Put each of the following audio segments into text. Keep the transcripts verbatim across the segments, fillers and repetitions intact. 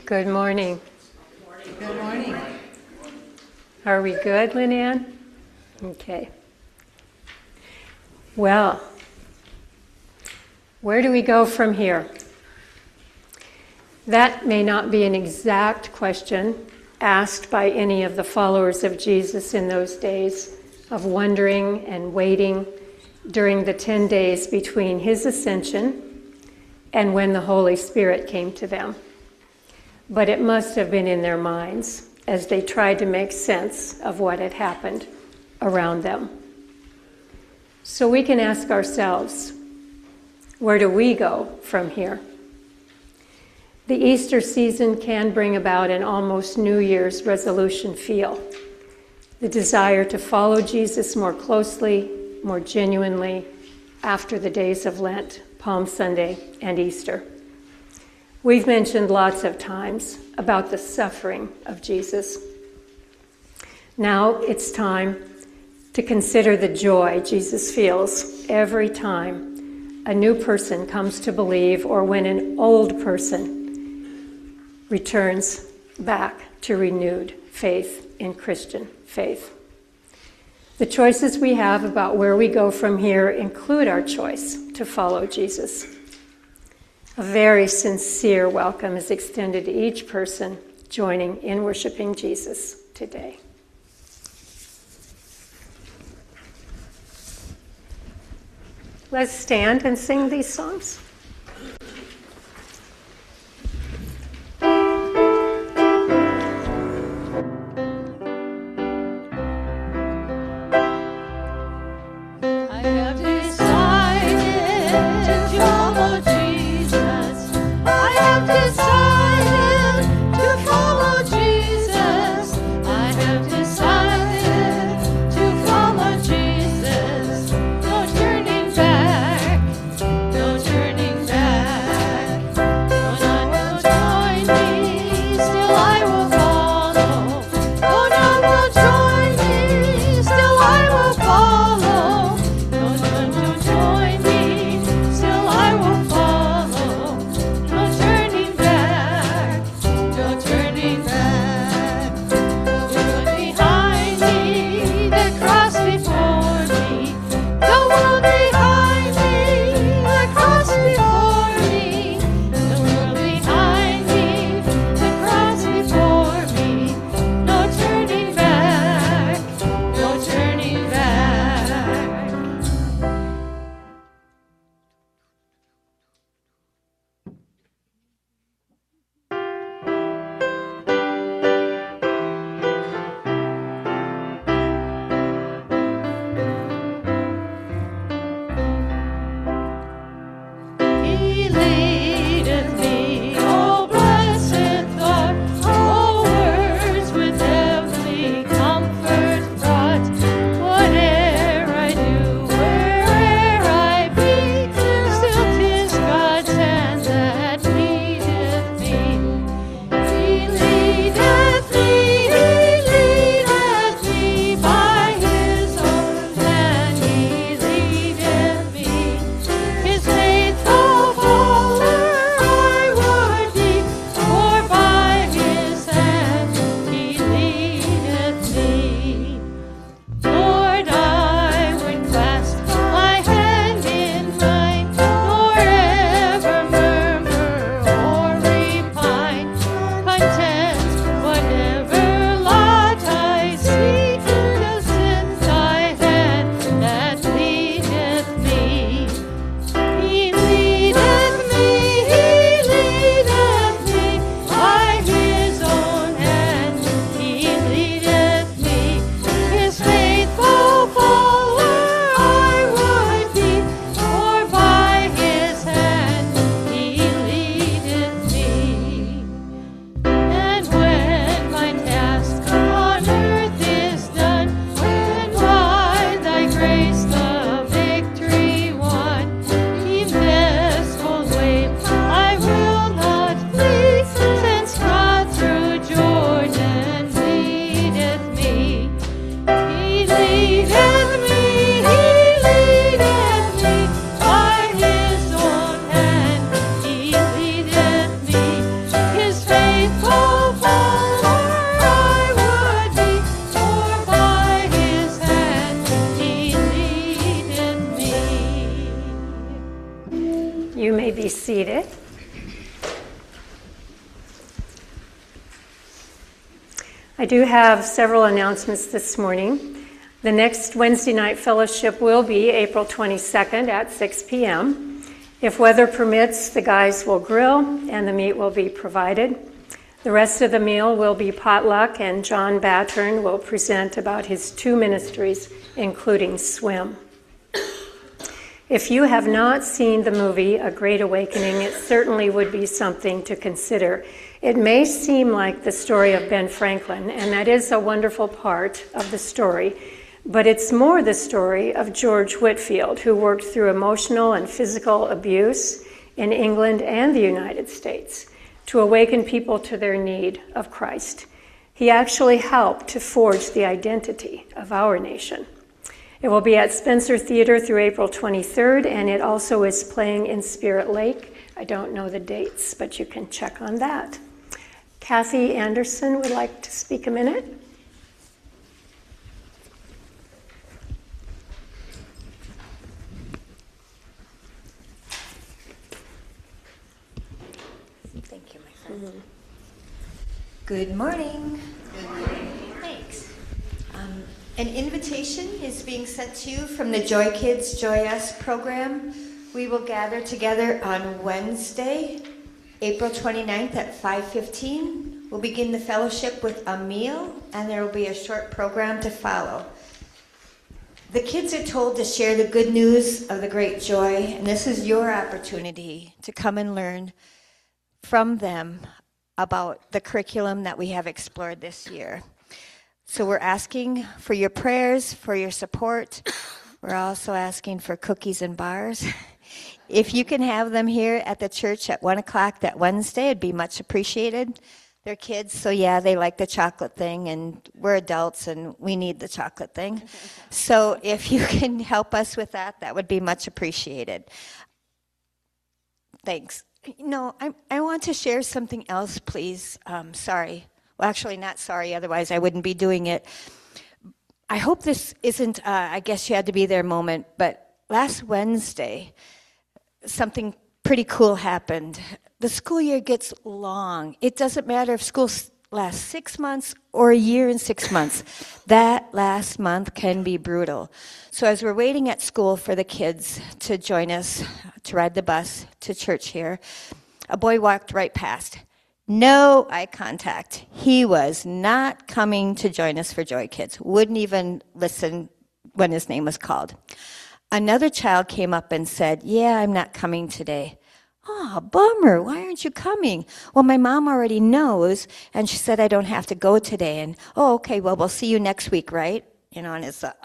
Good morning. Good morning. Are we good, Lynn Ann? Okay. Well, where do we go from here? That may not be an exact question asked by any of the followers of Jesus in those days of wondering and waiting during the ten days between his ascension and when the Holy Spirit came to them. But it must have been in their minds as they tried to make sense of what had happened around them. So we can ask ourselves, where do we go from here? The Easter season can bring about an almost New Year's resolution feel, the desire to follow Jesus more closely, more genuinely, after the days of Lent, Palm Sunday, and Easter. We've mentioned lots of times about the suffering of Jesus. Now it's time to consider the joy Jesus feels every time a new person comes to believe or when an old person returns back to renewed faith in Christian faith. The choices we have about where we go from here include our choice to follow Jesus. A very sincere welcome is extended to each person joining in worshiping Jesus today. Let's stand and sing these songs. Turning I do have several announcements this morning. The next Wednesday night fellowship will be April twenty-second at six p.m. If weather permits, the guys will grill and the meat will be provided. The rest of the meal will be potluck, and John Battern will present about his two ministries, including swim. If you have not seen the movie A Great Awakening, it certainly would be something to consider. It may seem like the story of Ben Franklin, and that is a wonderful part of the story, but it's more the story of George Whitefield, who worked through emotional and physical abuse in England and the United States to awaken people to their need of Christ. He actually helped to forge the identity of our nation. It will be at Spencer Theater through April twenty-third, and it also is playing in Spirit Lake. I don't know the dates, but you can check on that. Kathy Anderson would like to speak a minute. Thank you, my friend. Mm-hmm. Good morning. Good morning. Thanks. Um, an invitation is being sent to you from the Joy Kids Joy Us program. We will gather together on Wednesday, April twenty-ninth at five fifteen. We'll begin the fellowship with a meal, and there will be a short program to follow. The kids are told to share the good news of the great joy, and this is your opportunity to come and learn from them about the curriculum that we have explored this year. So we're asking for your prayers, for your support. We're also asking for cookies and bars. If you can have them here at the church at one o'clock that Wednesday, it'd be much appreciated. They're kids, so yeah, they like the chocolate thing, and we're adults, and we need the chocolate thing. So if you can help us with that, that would be much appreciated. Thanks. No, I, I want to share something else, please. Um, sorry. Well, actually, not sorry, otherwise I wouldn't be doing it. I hope this isn't, uh, I guess you had to be there moment, but last Wednesday, something pretty cool happened. The school year gets long. It doesn't matter if school lasts six months or a year and six months. That last month can be brutal. So as we're waiting at school for the kids to join us to ride the bus to church here, a boy walked right past. No eye contact. He was not coming to join us for Joy Kids. Wouldn't even listen when his name was called. Another child came up and said, yeah, I'm not coming today. Oh, bummer. Why aren't you coming? Well, my mom already knows, and she said I don't have to go today. And, oh, okay, well, we'll see you next week, right? You know, and it's, uh,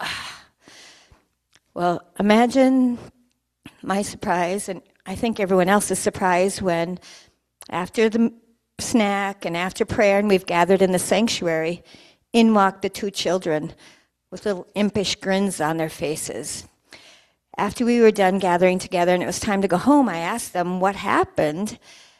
well, imagine my surprise, and I think everyone else's surprise, when after the snack and after prayer, and we've gathered in the sanctuary, in walked the two children with little impish grins on their faces. After we were done gathering together and it was time to go home, I asked them what happened.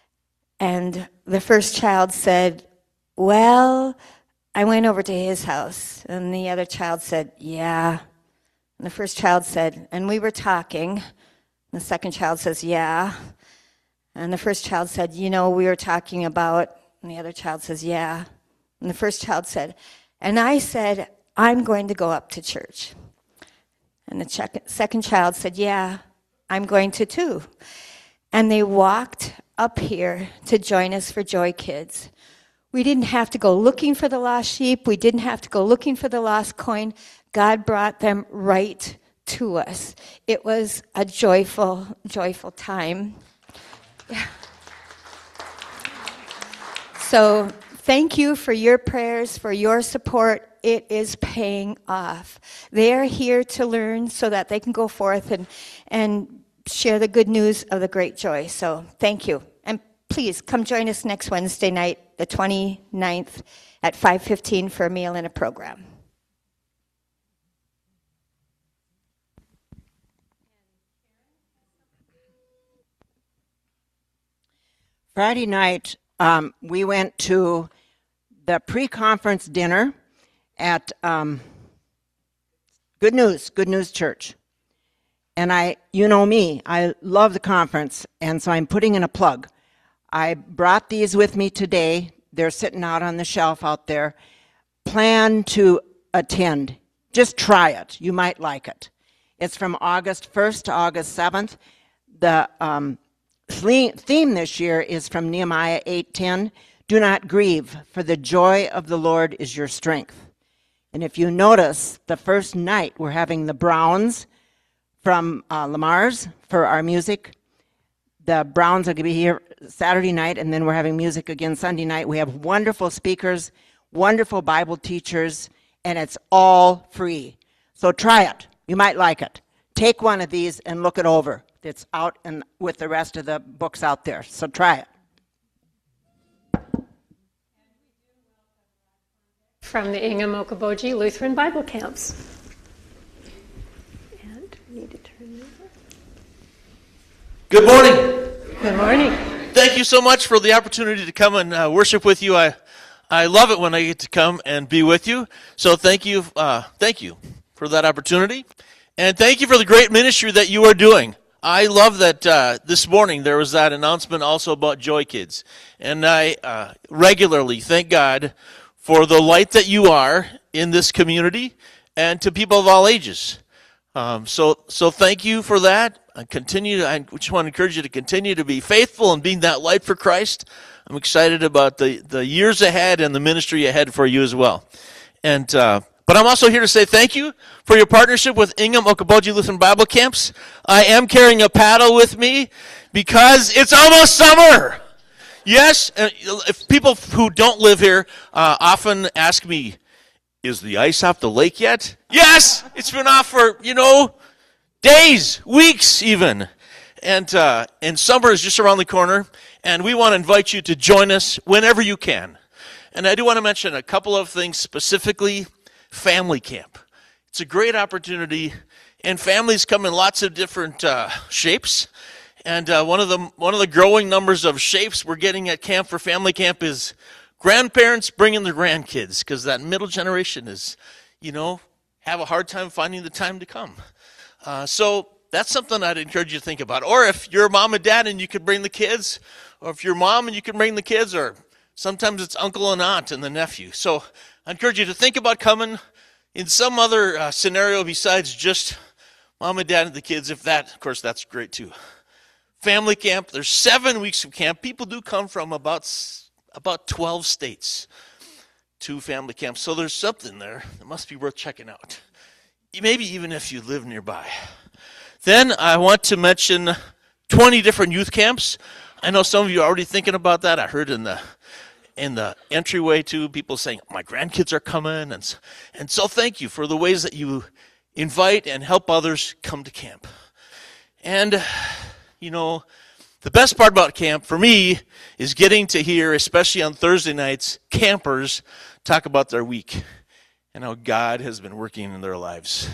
And the first child said, well, I went over to his house. And the other child said, yeah. And the first child said, and we were talking. And the second child says, yeah. And the first child said, you know, we were talking about, and the other child says, yeah. And the first child said, and I said, I'm going to go up to church. And the second child said, yeah, I'm going to too. And they walked up here to join us for Joy Kids. We didn't have to go looking for the lost sheep. We didn't have to go looking for the lost coin. God brought them right to us. It was a joyful, joyful time. Yeah. So thank you for your prayers, for your support. It is paying off. They are here to learn so that they can go forth and, and share the good news of the great joy. So thank you. And please come join us next Wednesday night, the twenty-ninth, at five fifteen for a meal and a program. Friday night, um, we went to the pre-conference dinner at um, Good News, Good News Church. And I, you know me, I love the conference, and so I'm putting in a plug. I brought these with me today. They're sitting out on the shelf out there. plan to attend, just try it. You might like it. It's from August first to August seventh. The um, theme this year is from Nehemiah eight ten. Do not grieve, for the joy of the Lord is your strength. And if you notice, the first night we're having the Browns from uh, Lamar's for our music. The Browns are going to be here Saturday night, and then we're having music again Sunday night. We have wonderful speakers, wonderful Bible teachers, and it's all free. So try it. You might like it. Take one of these and look it over. It's out and with the rest of the books out there. So try it. From the Ingham Okoboji Lutheran Bible Camps. And we need to turn over. Good morning. Good morning. Thank you so much for the opportunity to come and uh, worship with you. I I love it when I get to come and be with you. So thank you, uh, thank you for that opportunity, and thank you for the great ministry that you are doing. I love that uh, this morning there was that announcement also about Joy Kids, and I uh, regularly thank God for the light that you are in this community and to people of all ages. Um, so, so thank you for that. I continue. I just want to encourage you to continue to be faithful and being that light for Christ. I'm excited about the, the years ahead and the ministry ahead for you as well. And uh, but I'm also here to say thank you for your partnership with Ingham Okoboji Lutheran Bible Camps. I am carrying a paddle with me because it's almost summer. Yes, and if people who don't live here uh, often ask me, is the ice off the lake yet? Yes, it's been off for, you know, days, weeks even. And uh, and summer is just around the corner, and we want to invite you to join us whenever you can. And I do want to mention a couple of things, specifically family camp. It's a great opportunity, and families come in lots of different uh, shapes. And uh, one of the one of the growing numbers of shapes we're getting at Camp for Family Camp is grandparents bringing their grandkids, because that middle generation is, you know, have a hard time finding the time to come. Uh, so that's something I'd encourage you to think about. Or if you're mom and dad and you could bring the kids, or if you're mom and you can bring the kids, or sometimes it's uncle and aunt and the nephew. So I encourage you to think about coming in some other uh, scenario besides just mom and dad and the kids. If that, of course, that's great too. Family camp, there's seven weeks of camp. People do come from about about twelve states to family camp. So there's something there that must be worth checking out. Maybe even if you live nearby. Then I want to mention twenty different youth camps. I know some of you are already thinking about that. I heard in the in the entryway too, people saying, my grandkids are coming. And, and so thank you for the ways that you invite and help others come to camp. And you know, the best part about camp for me is getting to hear, especially on Thursday nights, campers talk about their week and how God has been working in their lives.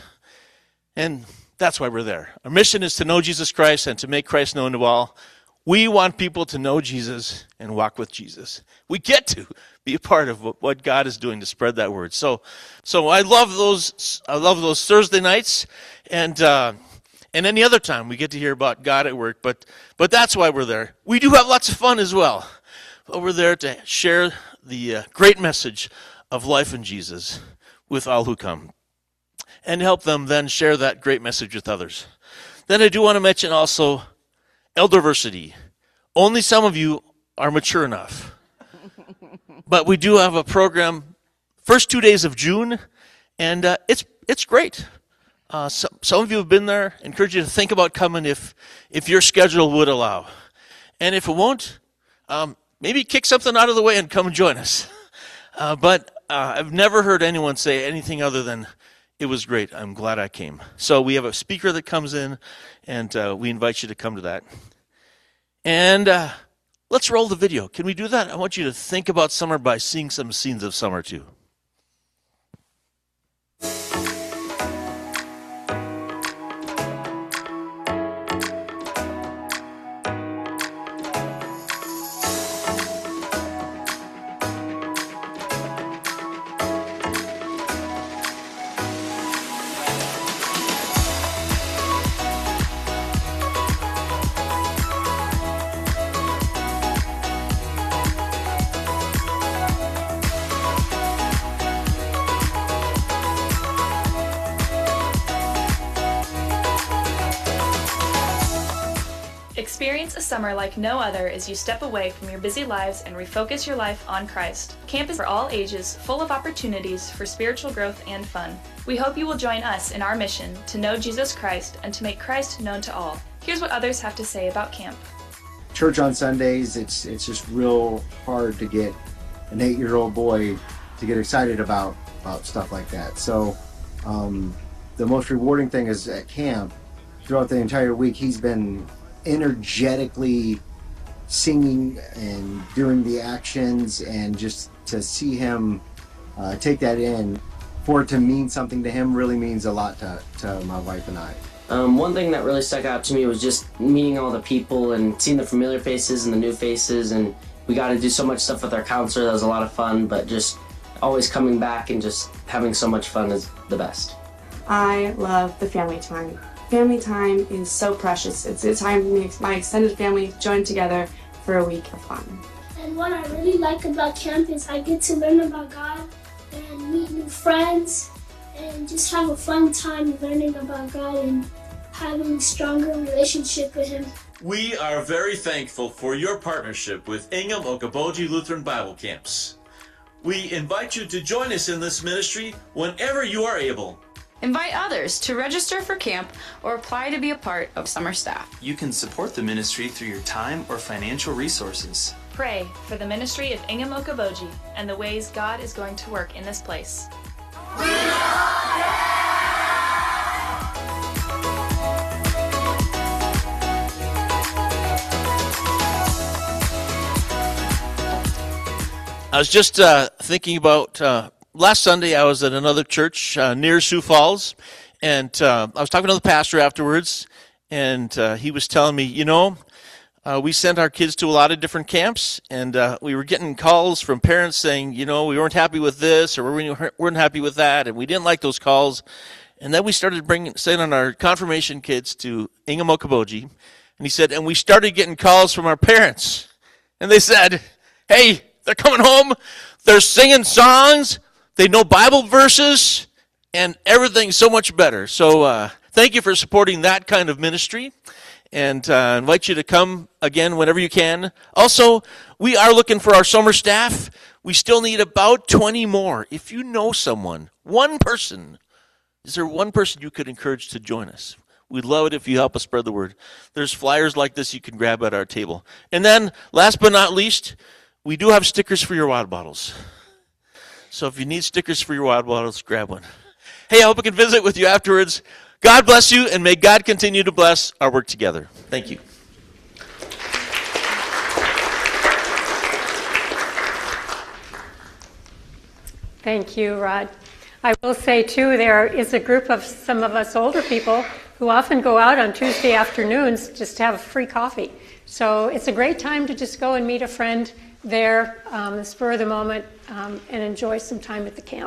And that's why we're there. Our mission is to know Jesus Christ and to make Christ known to all. We want people to know Jesus and walk with Jesus. We get to be a part of what God is doing to spread that word. So, so I love those. I love those Thursday nights, and uh, and any other time we get to hear about God at work. But but that's why we're there. We do have lots of fun as well, but we're there to share the uh, great message of life in Jesus with all who come, and help them then share that great message with others. Then I do want to mention also Elderversity. Only some of you are mature enough. But we do have a program first two days of June, and uh, it's it's great. Uh, so, some of you have been there. I encourage you to think about coming if if your schedule would allow. And if it won't, um, maybe kick something out of the way and come join us. Uh, but uh, I've never heard anyone say anything other than, it was great, I'm glad I came. So we have a speaker that comes in, and uh, we invite you to come to that. And uh, let's roll the video. Can we do that? I want you to think about summer by seeing some scenes of summer too. Experience a summer like no other as you step away from your busy lives and refocus your life on Christ. Camp is for all ages, full of opportunities for spiritual growth and fun. We hope you will join us in our mission to know Jesus Christ and to make Christ known to all. Here's what others have to say about camp. Church on Sundays, it's it's just real hard to get an eight-year-old boy to get excited about, about stuff like that. So um, the most rewarding thing is at camp, throughout the entire week, he's been energetically singing and doing the actions, and just to see him uh, take that in, for it to mean something to him really means a lot to, to my wife and I. Um, one thing that really stuck out to me was just meeting all the people and seeing the familiar faces and the new faces, and we got to do so much stuff with our counselor. That was a lot of fun, but just always coming back and just having so much fun is the best. I love the family time. Family time is so precious. It's a time me and my extended family join together for a week of fun. And what I really like about camp is I get to learn about God and meet new friends and just have a fun time learning about God and having a stronger relationship with Him. We are very thankful for your partnership with Ingham Okoboji Lutheran Bible Camps. We invite you to join us in this ministry whenever you are able. Invite others to register for camp or apply to be a part of summer staff. You can support the ministry through your time or financial resources. Pray for the ministry of Ingham Okoboji and the ways God is going to work in this place. I was just uh, thinking about uh, last Sunday. I was at another church uh, near Sioux Falls, and uh, I was talking to the pastor afterwards, and uh, he was telling me, you know, uh, we sent our kids to a lot of different camps, and uh, we were getting calls from parents saying, you know, we weren't happy with this, or we weren't happy with that, and we didn't like those calls. And then we started bringing, sending our confirmation kids to Ingham Okoboji, and he said, and we started getting calls from our parents, and they said, hey, they're coming home, they're singing songs, they know Bible verses, and everything's so much better. So uh, thank you for supporting that kind of ministry, and uh, invite you to come again whenever you can. Also, we are looking for our summer staff. We still need about twenty more. If you know someone, one person, is there one person you could encourage to join us? We'd love it if you help us spread the word. There's flyers like this you can grab at our table. And then, last but not least, we do have stickers for your water bottles. So if you need stickers for your water bottles, grab one. Hey, I hope I can visit with you afterwards. God bless you, and may God continue to bless our work together. Thank you. Thank you, Rod. I will say, too, there is a group of some of us older people who often go out on Tuesday afternoons just to have free coffee. So it's a great time to just go and meet a friend there, um, the spur of the moment, um, and enjoy some time at the camp.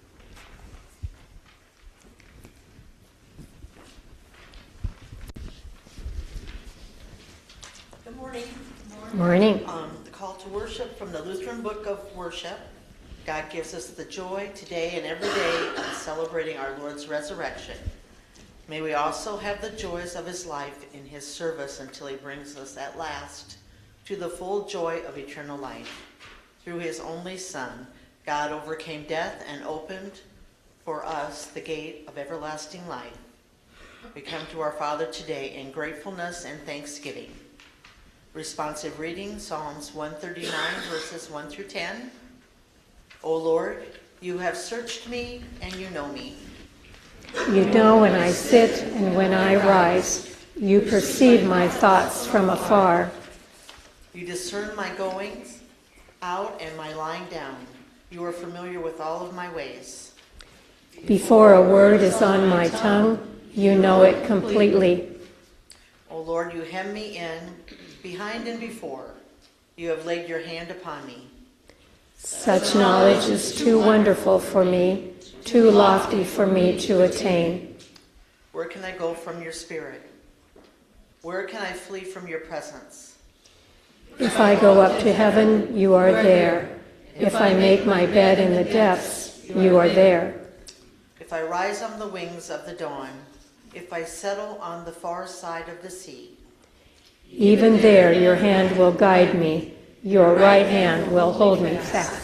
Good morning. Morning. Um, the call to worship from the Lutheran Book of Worship. God gives us the joy today and every day of celebrating our Lord's resurrection. May we also have the joys of His life in His service until He brings us at last to the full joy of eternal life. Through His only Son, God overcame death and opened for us the gate of everlasting life. We come to our Father today in gratefulness and thanksgiving. Responsive reading, Psalms one thirty-nine, verses one through ten. O Lord, you have searched me and you know me. You know when I sit and when I rise. You perceive my thoughts from afar. You discern my goings out and my lying down. You are familiar with all of my ways. Before a word is on my tongue, you know it completely. O Lord, you hem me in, behind and before. You have laid your hand upon me. Such knowledge is too wonderful for me, too lofty for me to attain. Where can I go from your spirit? Where can I flee from your presence? If I go up to heaven, you are there. If I make my bed in the depths, you are there. If I rise on the wings of the dawn, if I settle on the far side of the sea, Even there your hand will guide me, your right hand will hold me fast.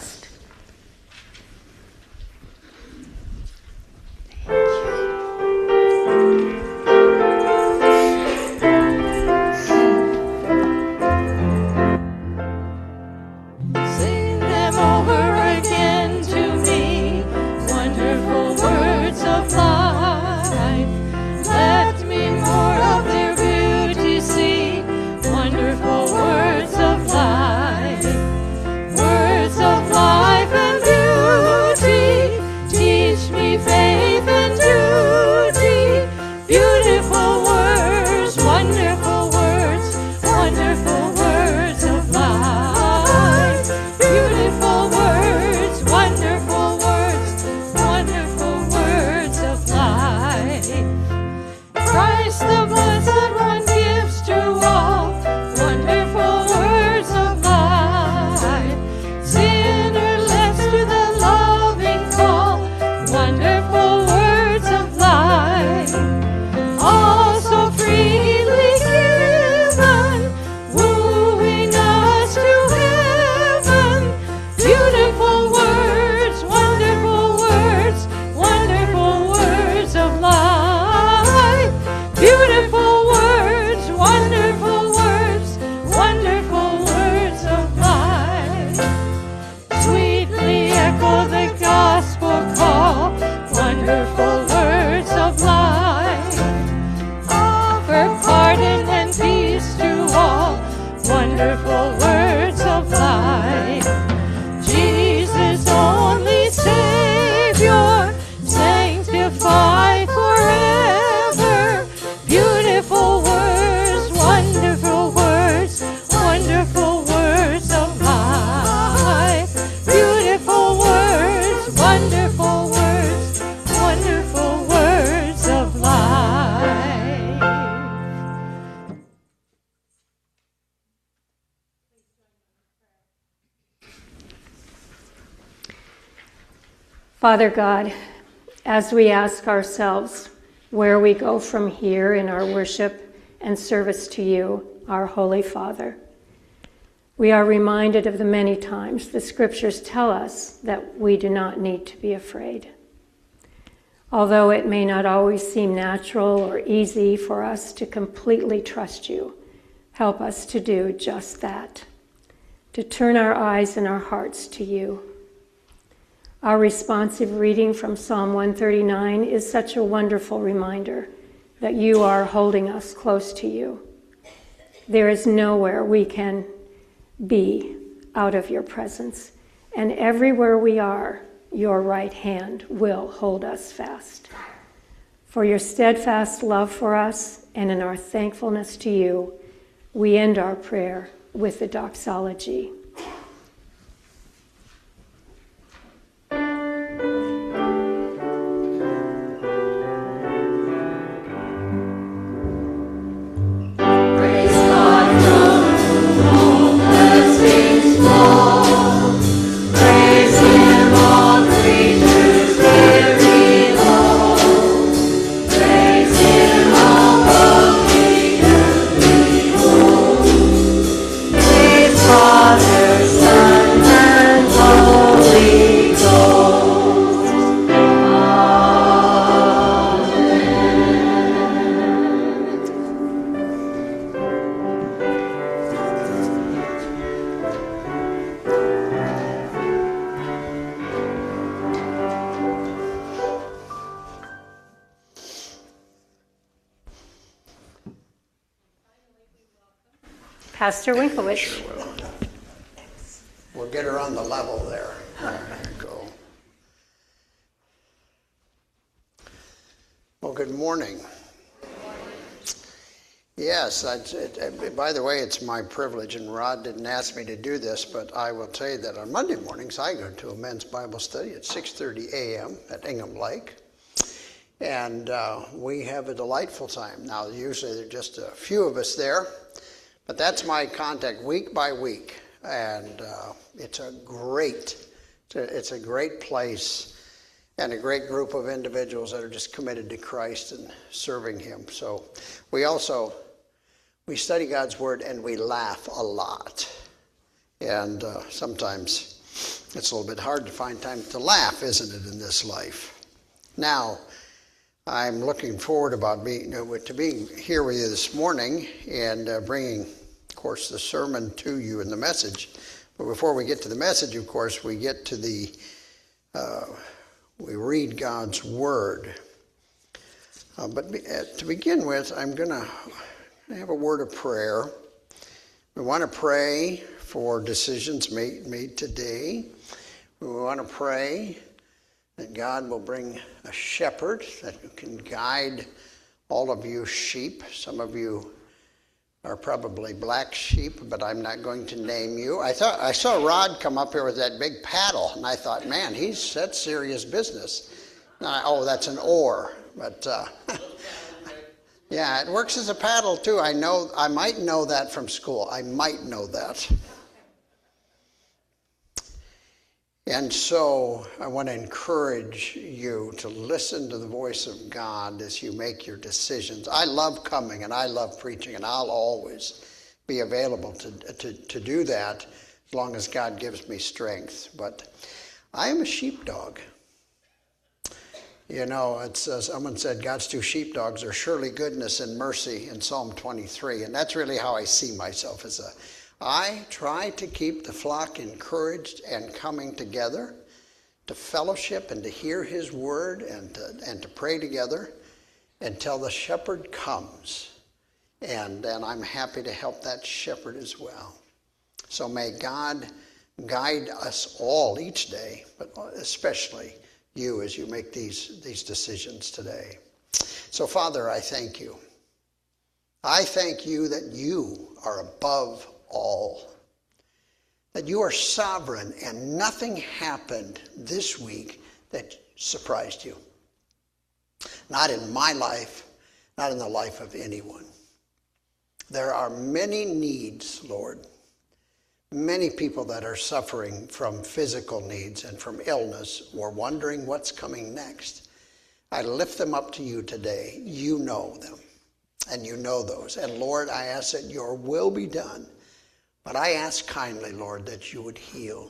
Sing them over again to me, wonderful words of life. Let me more of their beauty see, wonderful words of life. Words of life and beauty, teach me faith and duty. Beautiful words, wonderful words, wonderful words of life. Beautiful words, wonderful words, wonderful words of life. Christ the Blessed One gives to all wonderful words of life. Sinner left to the loving call, wonderful words of life. All so freely given, wooing us to heaven. Beautiful words, wonderful words, wonderful words of life. Beautiful words, wonderful words, wonderful words of life. Sweetly echo the gospel call, wonderful words of life. Offer pardon and peace to all, wonderful words of life. Jesus, only Savior, sanctify forever. Beautiful words, wonderful words, wonderful words of life. Beautiful words, wonderful words, wonderful words of life. Father God, as we ask ourselves where we go from here in our worship and service to you, our Holy Father, we are reminded of the many times the scriptures tell us that we do not need to be afraid. Although it may not always seem natural or easy for us to completely trust you, help us to do just that, to turn our eyes and our hearts to you. Our responsive reading from Psalm one thirty-nine is such a wonderful reminder that you are holding us close to you. There is nowhere we can be out of your presence, and everywhere we are, your right hand will hold us fast. For your steadfast love for us and in our thankfulness to you, we end our prayer with the doxology. Pastor Winkowitz. Sure will. We'll get her on the level there. There you go. Well, good morning. Yes, I, it, it, by the way, it's my privilege, and Rod didn't ask me to do this, but I will tell you that on Monday mornings I go to a men's Bible study at six thirty a.m. at Ingham Lake, and uh, we have a delightful time. Now, usually there are just a few of us there, but that's my contact week by week, and uh, it's a great, it's a, it's a great place and a great group of individuals that are just committed to Christ and serving Him. So we also we study God's Word and we laugh a lot. And uh, sometimes it's a little bit hard to find time to laugh, isn't it, in this life? Now, I'm looking forward about being, uh, to being here with you this morning and uh, bringing, of course, the sermon to you and the message. But before we get to the message, of course, we get to the, uh, we read God's Word. Uh, but be, uh, to begin with, I'm going to have a word of prayer. We want to pray for decisions made, made today. We want to pray that God will bring a shepherd that can guide all of you sheep. Some of you are probably black sheep, but I'm not going to name you. I thought I saw Rod come up here with that big paddle, and I thought, man, he's that's serious business. I, oh, that's an oar, but uh, yeah, it works as a paddle too. I know. I might know that from school. I might know that. And so I want to encourage you to listen to the voice of God as you make your decisions. I love coming and I love preaching, and I'll always be available to, to, to do that as long as God gives me strength. But I am a sheepdog. You know, it's, uh, someone said God's two sheepdogs are surely goodness and mercy in Psalm twenty-three. And that's really how I see myself as a I try to keep the flock encouraged and coming together to fellowship and to hear his word and to, and to pray together until the shepherd comes. And, and I'm happy to help that shepherd as well. So may God guide us all each day, but especially you as you make these, these decisions today. So, Father, I thank you. I thank you that you are above all, that you are sovereign and nothing happened this week that surprised you. Not in my life, not in the life of anyone. There are many needs, Lord, many people that are suffering from physical needs and from illness or wondering what's coming next. I lift them up to you today. You know them, and you know those. And Lord, I ask that your will be done. But I ask kindly, Lord, that you would heal.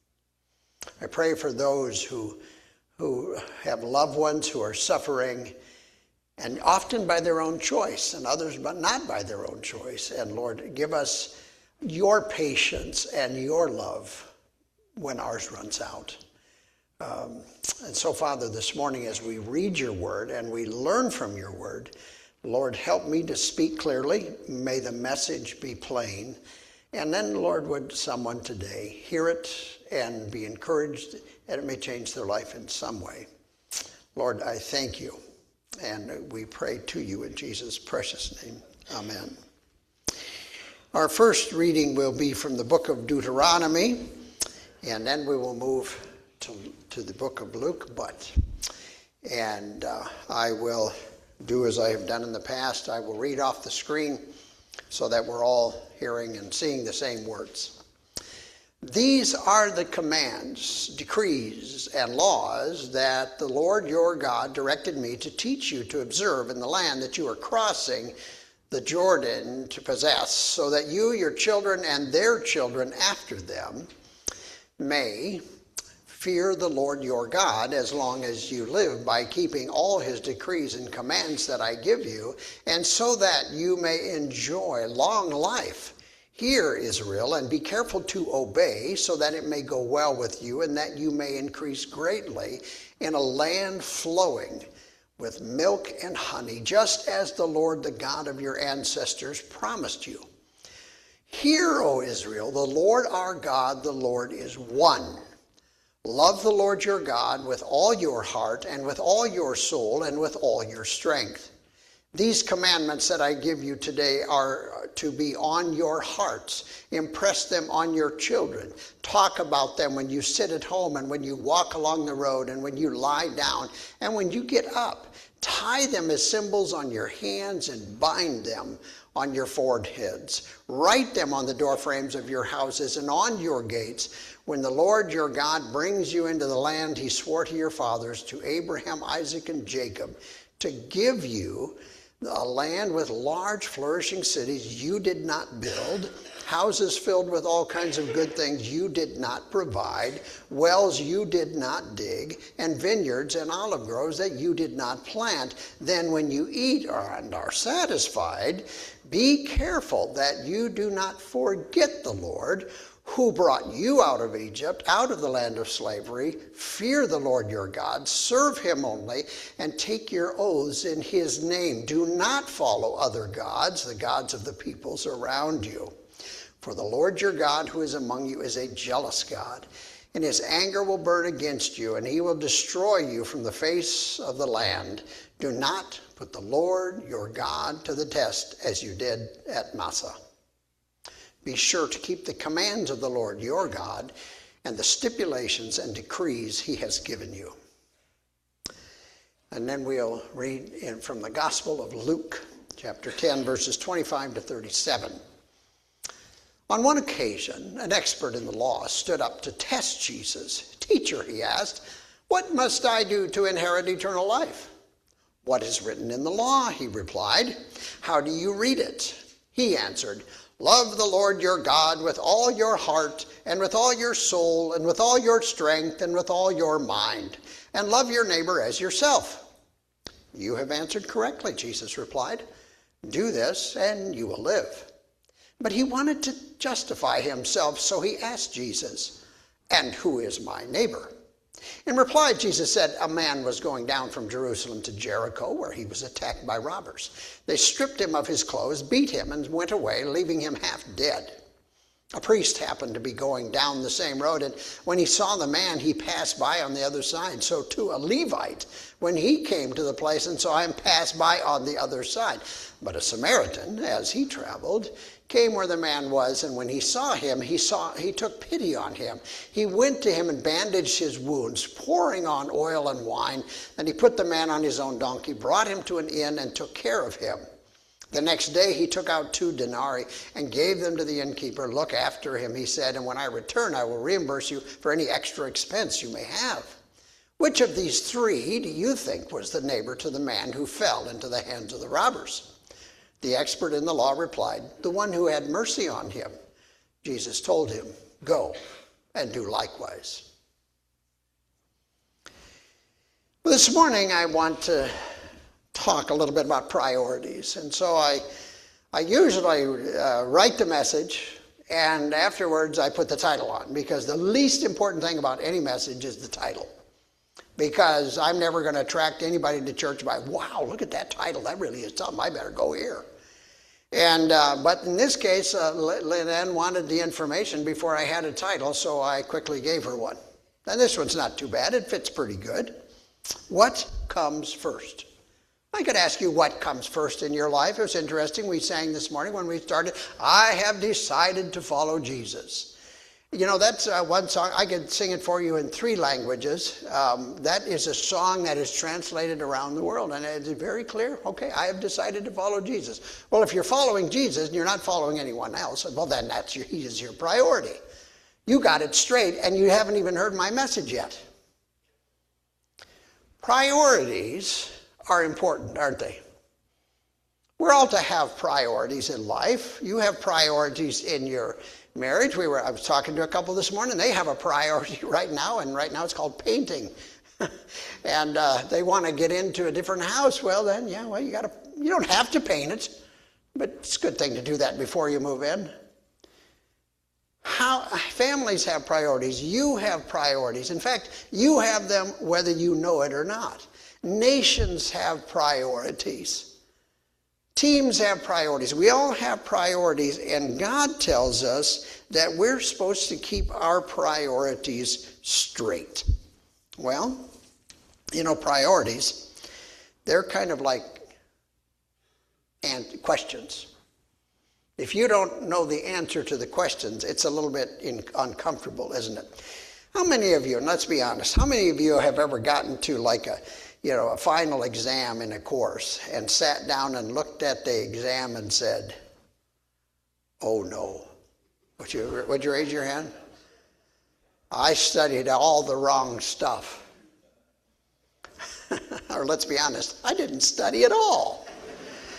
I pray for those who, who have loved ones who are suffering, and often by their own choice, and others but not by their own choice. And Lord, give us your patience and your love when ours runs out. Um, and so, Father, this morning as we read your word and we learn from your word, Lord, help me to speak clearly. May the message be plain. And then, Lord, would someone today hear it and be encouraged, and it may change their life in some way. Lord, I thank you, and we pray to you in Jesus' precious name. Amen. Our first reading will be from the book of Deuteronomy, and then we will move to, to the book of Luke. But, and uh, I will do as I have done in the past. I will read off the screen so that we're all hearing and seeing the same words. These are the commands, decrees, and laws that the Lord your God directed me to teach you to observe in the land that you are crossing the Jordan to possess, so that you, your children, and their children after them may fear the Lord your God as long as you live by keeping all his decrees and commands that I give you, and so that you may enjoy long life. Hear, Israel, and be careful to obey, so that it may go well with you, and that you may increase greatly in a land flowing with milk and honey, just as the Lord, the God of your ancestors, promised you. Hear, O Israel, the Lord our God, the Lord is one. Love the Lord your God with all your heart and with all your soul and with all your strength. These commandments that I give you today are to be on your hearts. Impress them on your children. Talk about them when you sit at home and when you walk along the road and when you lie down and when you get up. Tie them as symbols on your hands and bind them on your foreheads. Write them on the doorframes of your houses and on your gates. When the Lord your God brings you into the land he swore to your fathers, to Abraham, Isaac, and Jacob, to give you, a land with large flourishing cities you did not build, houses filled with all kinds of good things you did not provide, wells you did not dig, and vineyards and olive groves that you did not plant. Then when you eat and are satisfied, be careful that you do not forget the Lord, who brought you out of Egypt, out of the land of slavery. Fear the Lord your God, serve him only, and take your oaths in his name. Do not follow other gods, the gods of the peoples around you. For the Lord your God who is among you is a jealous God, and his anger will burn against you, and he will destroy you from the face of the land. Do not put the Lord your God to the test as you did at Massah. Be sure to keep the commands of the Lord your God and the stipulations and decrees he has given you. And then we'll read in from the Gospel of Luke, chapter ten, verses twenty-five to thirty-seven. On one occasion, an expert in the law stood up to test Jesus. Teacher, he asked, what must I do to inherit eternal life? What is written in the law? He replied. How do you read it? He answered, love the Lord your God with all your heart and with all your soul and with all your strength and with all your mind, and love your neighbor as yourself. You have answered correctly, Jesus replied. Do this and you will live. But he wanted to justify himself, so he asked Jesus, and who is my neighbor? In reply, Jesus said, a man was going down from Jerusalem to Jericho, where he was attacked by robbers. They stripped him of his clothes, beat him, and went away, leaving him half dead. A priest happened to be going down the same road, and when he saw the man, he passed by on the other side. So too a Levite, when he came to the place and saw him, passed by on the other side. But a Samaritan, as he traveled, came where the man was, and when he saw him, he saw he took pity on him. He went to him and bandaged his wounds, pouring on oil and wine. Then he put the man on his own donkey, brought him to an inn, and took care of him. The next day he took out two denarii and gave them to the innkeeper. Look after him, he said, and when I return, I will reimburse you for any extra expense you may have. Which of these three do you think was the neighbor to the man who fell into the hands of the robbers? The expert in the law replied, the one who had mercy on him. Jesus told him, go and do likewise. Well, this morning I want to talk a little bit about priorities. And so I, I usually uh, write the message, and afterwards I put the title on, because the least important thing about any message is the title. Because I'm never going to attract anybody to church by, wow, look at that title. That really is something. I better go here. And uh, but in this case, uh, Lynn Ann wanted the information before I had a title, so I quickly gave her one. And this one's not too bad. It fits pretty good. What comes first? I could ask you what comes first in your life. It was interesting. We sang this morning when we started, I have decided to follow Jesus. You know, that's uh, one song. I could sing it for you in three languages. Um, that is a song that is translated around the world, and it's very clear. Okay, I have decided to follow Jesus. Well, if you're following Jesus and you're not following anyone else, well, then that's your, he is your priority. You got it straight, and you haven't even heard my message yet. Priorities are important, aren't they? We're all to have priorities in life. You have priorities in your marriage. We were, I was talking to a couple this morning. They have a priority right now, and right now it's called painting. and uh, they want to get into a different house. Well, then, yeah, well, you got to. You don't have to paint it, but it's a good thing to do that before you move in. How families have priorities. You have priorities. In fact, you have them whether you know it or not. Nations have priorities. Teams have priorities. We all have priorities, and God tells us that we're supposed to keep our priorities straight. Well, you know, priorities, they're kind of like and questions. If you don't know the answer to the questions, it's a little bit in, uncomfortable, isn't it? How many of you, and let's be honest, how many of you have ever gotten to like a you know, a final exam in a course and sat down and looked at the exam and said, oh no. Would you, would you raise your hand? I studied all the wrong stuff. Or let's be honest, I didn't study at all.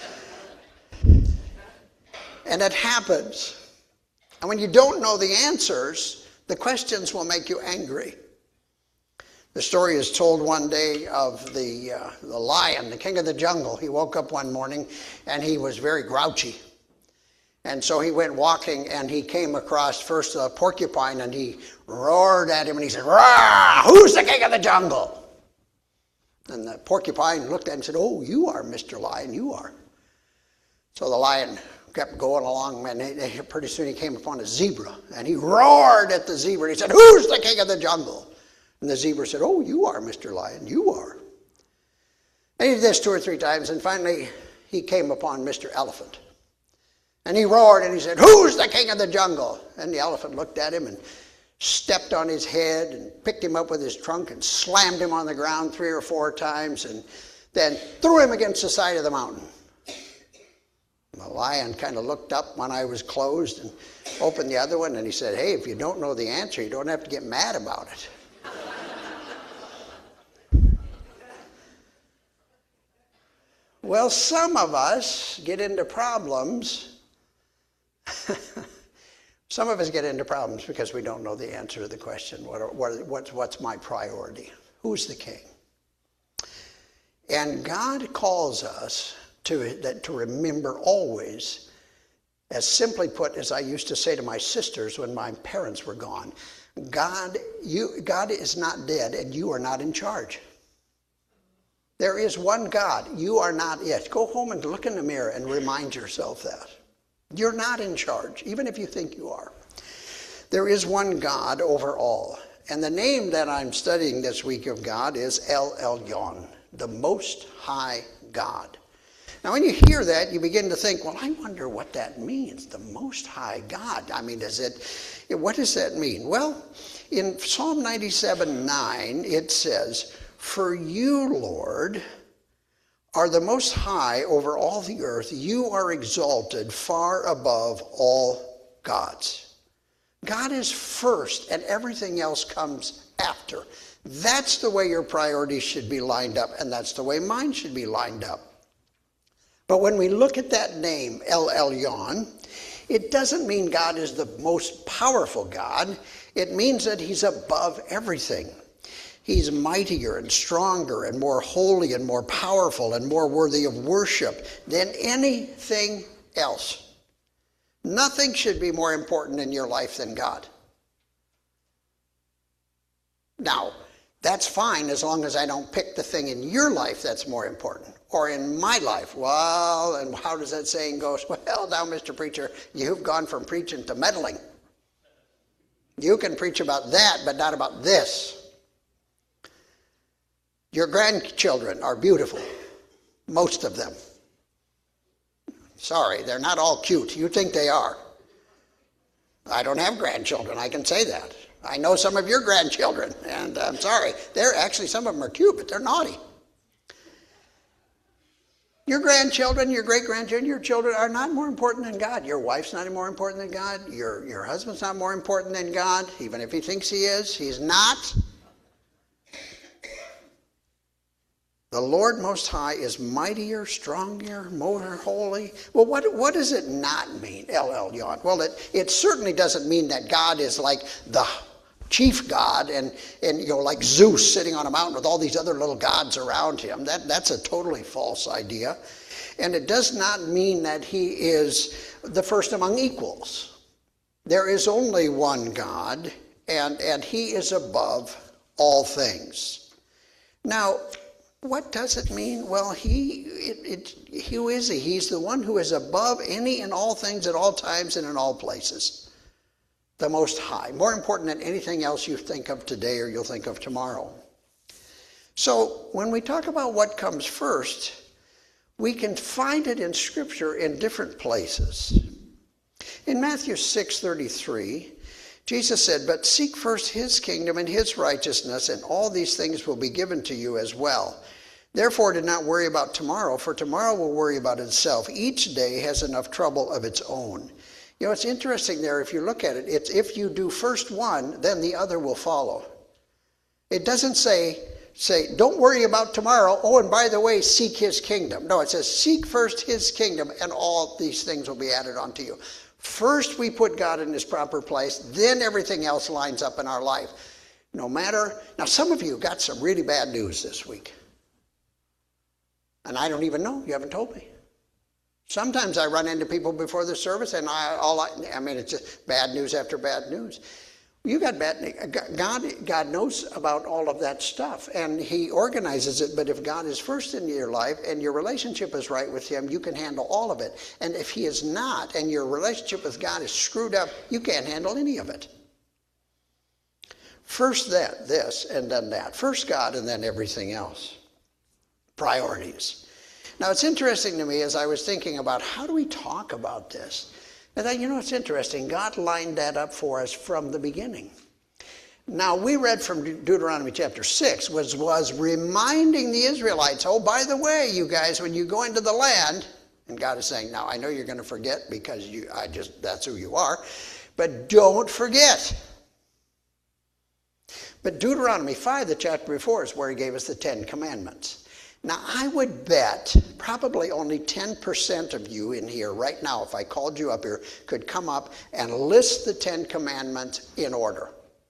And it happens. And when you don't know the answers, the questions will make you angry. The story is told one day of the, uh, the lion, the king of the jungle. He woke up one morning and he was very grouchy. And so he went walking and he came across first a porcupine and he roared at him and he said, "Rah! Who's the king of the jungle?" And the porcupine looked at him and said, "Oh, you are, Mister Lion, you are." So the lion kept going along, and pretty soon he came upon a zebra and he roared at the zebra and he said, "Who's the king of the jungle?" And the zebra said, "Oh, you are, Mister Lion, you are." And he did this two or three times, and finally he came upon Mister Elephant. And he roared and he said, "Who's the king of the jungle?" And the elephant looked at him and stepped on his head and picked him up with his trunk and slammed him on the ground three or four times and then threw him against the side of the mountain. The lion kind of looked up, one eye was closed, and opened the other one, and he said, "Hey, if you don't know the answer, you don't have to get mad about it." Well, some of us get into problems. Some of us get into problems because we don't know the answer to the question, what, what, what's, what's my priority? Who's the king? And God calls us to, that, to remember always, as simply put as I used to say to my sisters when my parents were gone, God, you, God is not dead and you are not in charge. There is one God. You are not it. Go home and look in the mirror and remind yourself that. You're not in charge, even if you think you are. There is one God over all. And the name that I'm studying this week of God is El Elyon, the Most High God. Now, when you hear that, you begin to think, well, I wonder what that means, the Most High God. I mean, is it, what does that mean? Well, in Psalm ninety-seven nine, it says, "For you, Lord, are the Most High over all the earth. You are exalted far above all gods." God is first, and everything else comes after. That's the way your priorities should be lined up, and that's the way mine should be lined up. But when we look at that name, El Elyon, it doesn't mean God is the most powerful God. It means that he's above everything. He's mightier and stronger and more holy and more powerful and more worthy of worship than anything else. Nothing should be more important in your life than God. Now, that's fine as long as I don't pick the thing in your life that's more important, or in my life. Well, and how does that saying go? Well, now, Mister Preacher, you've gone from preaching to meddling. You can preach about that, but not about this. Your grandchildren are beautiful, most of them. Sorry, they're not all cute. You think they are. I don't have grandchildren, I can say that. I know some of your grandchildren, and I'm sorry. They're actually, some of them are cute, but they're naughty. Your grandchildren, your great-grandchildren, your children are not more important than God. Your wife's not more important than God. Your, your husband's not more important than God, even if he thinks he is. He's not. The Lord Most High is mightier, stronger, more holy. Well, what, what does it not mean, El Elyon? Well, it, it certainly doesn't mean that God is like the chief God and, and you know, like Zeus sitting on a mountain with all these other little gods around him. That, that's a totally false idea. And it does not mean that he is the first among equals. There is only one God, and, and he is above all things. Now, what does it mean? Well, he, it, it, who is he? He's the one who is above any and all things at all times and in all places. The Most High. More important than anything else you think of today or you'll think of tomorrow. So when we talk about what comes first, we can find it in Scripture in different places. In Matthew six thirty-three, Jesus said, "But seek first his kingdom and his righteousness, and all these things will be given to you as well. Therefore, do not worry about tomorrow, for tomorrow will worry about itself. Each day has enough trouble of its own." You know, it's interesting there, if you look at it, it's if you do first one, then the other will follow. It doesn't say, say, don't worry about tomorrow. Oh, and by the way, seek his kingdom. No, it says, seek first his kingdom, and all these things will be added onto you. First, we put God in his proper place, then everything else lines up in our life. No matter, now some of you got some really bad news this week. And I don't even know, you haven't told me. Sometimes I run into people before the service, and I, all I, I mean, it's just bad news after bad news. You got bad, God, God knows about all of that stuff, and he organizes it, but if God is first in your life, and your relationship is right with him, you can handle all of it. And if he is not, and your relationship with God is screwed up, you can't handle any of it. First that, this, and then that. First God, and then everything else. Priorities. Now, it's interesting to me as I was thinking about how do we talk about this? I thought, you know, it's interesting. God lined that up for us from the beginning. Now, we read from Deuteronomy chapter six, which was reminding the Israelites, oh, by the way, you guys, when you go into the land, and God is saying, now, I know you're going to forget because you, I just that's who you are, but don't forget. But Deuteronomy five, the chapter before, is where he gave us the Ten Commandments. Now, I would bet probably only ten percent of you in here right now, if I called you up here, could come up and list the Ten Commandments in order.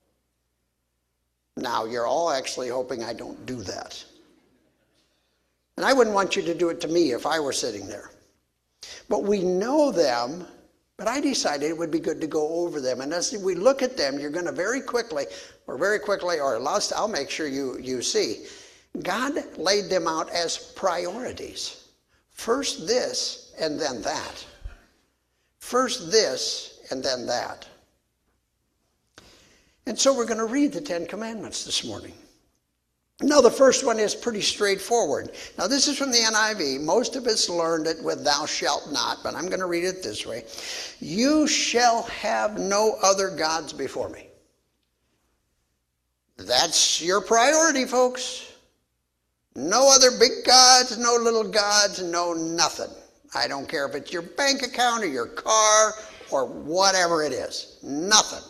Now, you're all actually hoping I don't do that. And I wouldn't want you to do it to me if I were sitting there. But we know them, but I decided it would be good to go over them. And as we look at them, you're going to very quickly, or very quickly, or I'll make sure you, you see, God laid them out as priorities. First this, and then that. First this, and then that. And so we're going to read the Ten Commandments this morning. Now, the first one is pretty straightforward. Now, this is from the N I V. Most of us learned it with thou shalt not, but I'm going to read it this way. You shall have no other gods before me. That's your priority, folks. No other big gods, no little gods, no nothing. I don't care if it's your bank account or your car or whatever it is. Nothing.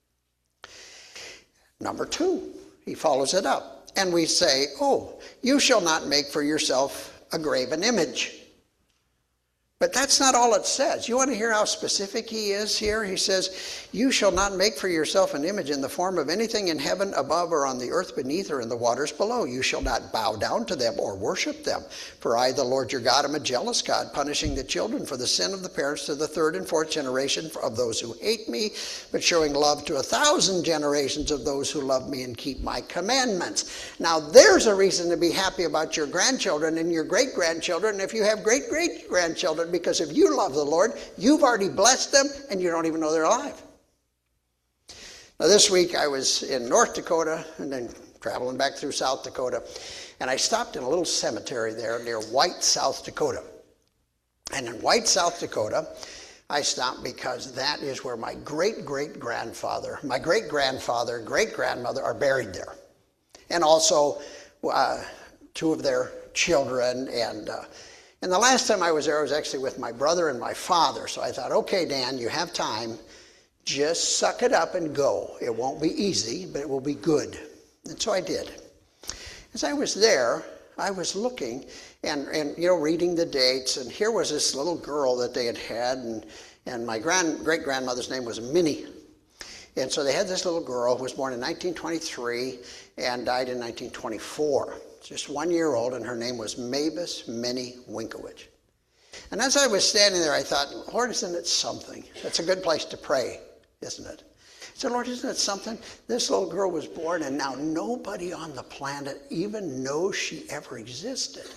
Number two, he follows it up. And we say, oh, you shall not make for yourself a graven image. But that's not all it says. You want to hear how specific he is here? He says, you shall not make for yourself an image in the form of anything in heaven above or on the earth beneath or in the waters below. You shall not bow down to them or worship them. For I, the Lord your God, am a jealous God, punishing the children for the sin of the parents to the third and fourth generation of those who hate me, but showing love to a thousand generations of those who love me and keep my commandments. Now, there's a reason to be happy about your grandchildren and your great-grandchildren if you have great-great-grandchildren, because if you love the Lord, you've already blessed them and you don't even know they're alive. Now, this week I was in North Dakota and then traveling back through South Dakota, and I stopped in a little cemetery there near White, South Dakota. And in White, South Dakota, I stopped because that is where my great-great-grandfather, my great-grandfather, great-grandmother are buried there. And also uh, two of their children. And uh, and the last time I was there, I was actually with my brother and my father. So I thought, okay, Dan, you have time. Just suck it up and go. It won't be easy, but it will be good. And so I did. As I was there, I was looking and, and you know, reading the dates. And here was this little girl that they had had. And, and my grand, great-grandmother's name was Minnie. And so they had this little girl who was born in nineteen twenty-three and died in nineteen twenty-four. Just one year old, and her name was Mavis Minnie Winkowich. And as I was standing there, I thought, Lord, isn't it something? That's a good place to pray, isn't it? I said, Lord, isn't it something? This little girl was born, and now nobody on the planet even knows she ever existed.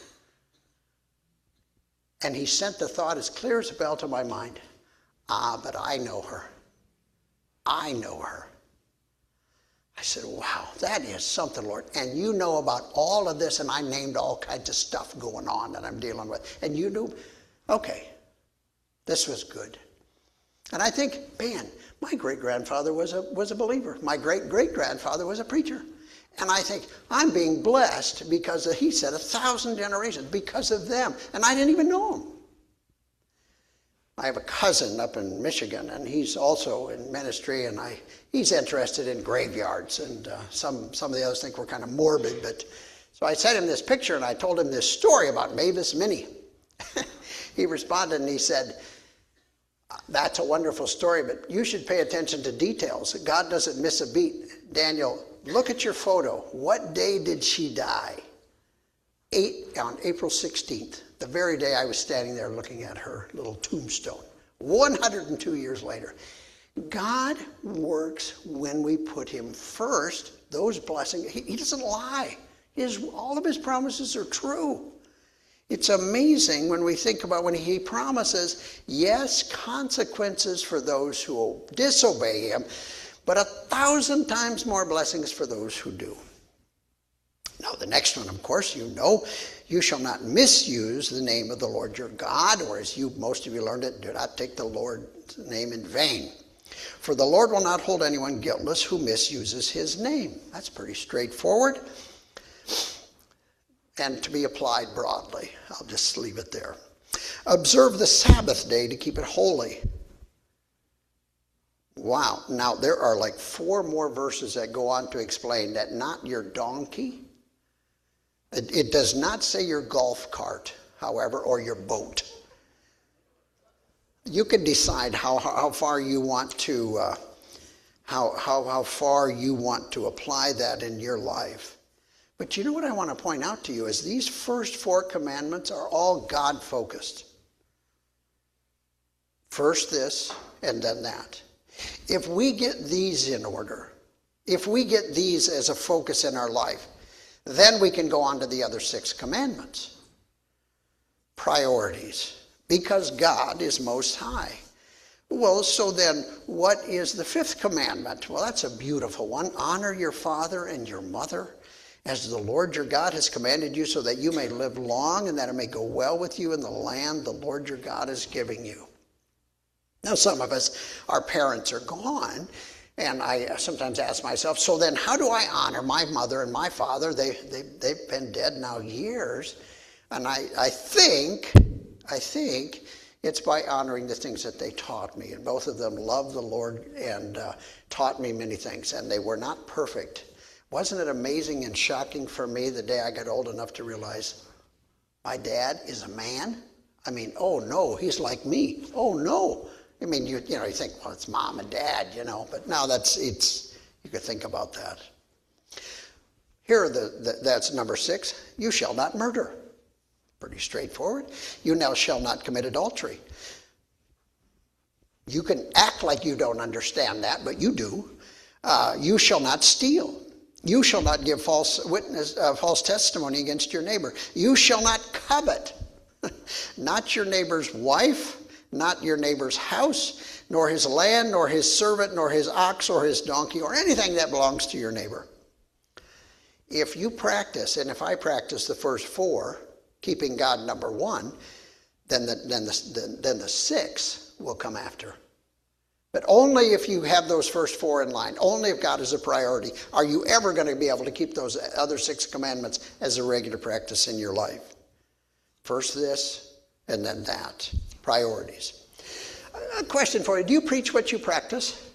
And he sent the thought as clear as a bell to my mind. Ah, but I know her. I know her. I said, wow, that is something, Lord. And you know about all of this, and I named all kinds of stuff going on that I'm dealing with. And you knew, okay, this was good. And I think, man, my great-grandfather was a, was a believer. My great-great-grandfather was a preacher. And I think, I'm being blessed because he said a thousand generations because of them. And I didn't even know them. I have a cousin up in Michigan, and he's also in ministry, and I he's interested in graveyards, and uh, some some of the others think we're kind of morbid, but so I sent him this picture, and I told him this story about Mavis Minnie. He responded, and he said, "That's a wonderful story, but you should pay attention to details. God doesn't miss a beat. Daniel, look at your photo. What day did she die?" Eight, on April sixteenth, the very day I was standing there looking at her little tombstone, one hundred two years later. God works when we put him first. Those blessings, he, he doesn't lie. His, all of his promises are true. It's amazing when we think about when he promises, yes, consequences for those who disobey him, but a thousand times more blessings for those who do. Now, the next one, of course, you know, you shall not misuse the name of the Lord your God, or as you, most of you learned it, do not take the Lord's name in vain. For the Lord will not hold anyone guiltless who misuses his name. That's pretty straightforward and to be applied broadly. I'll just leave it there. Observe the Sabbath day to keep it holy. Wow. Now, there are like four more verses that go on to explain that not your donkey. It, it does not say your golf cart, however, or your boat. You can decide how, how far you want to uh, how, how, how far you want to apply that in your life. But you know what I want to point out to you is these first four commandments are all God-focused. First this, and then that. If we get these in order, if we get these as a focus in our life, then we can go on to the other six commandments. Priorities. Because God is most high. Well, so then what is the fifth commandment? Well, that's a beautiful one. Honor your father and your mother as the Lord your God has commanded you, so that you may live long and that it may go well with you in the land the Lord your God is giving you. Now, some of us, our parents are gone, and I sometimes ask myself, so then how do I honor my mother and my father? They, they, they've been dead now years, and I, I think, I think it's by honoring the things that they taught me, and both of them loved the Lord and uh, taught me many things, and they were not perfect. Wasn't it amazing and shocking for me the day I got old enough to realize my dad is a man? I mean, oh no, he's like me. Oh no. I mean, you you know, you think, well, it's mom and dad, you know, but now that's, it's, you could think about that. Here are the, the that's number six. You shall not murder. Pretty straightforward. You now shall not commit adultery. You can act like you don't understand that, but you do. Uh, you shall not steal. You shall not give false witness, uh, false testimony against your neighbor. You shall not covet. Not your neighbor's wife, not your neighbor's house, nor his land, nor his servant, nor his ox, or his donkey, or anything that belongs to your neighbor. If you practice, and if I practice the first four, keeping God number one, then the, then the, then the six will come after. But only if you have those first four in line, only if God is a priority, are you ever going to be able to keep those other six commandments as a regular practice in your life. First this, and then that. Priorities. A question for you. Do you preach what you practice?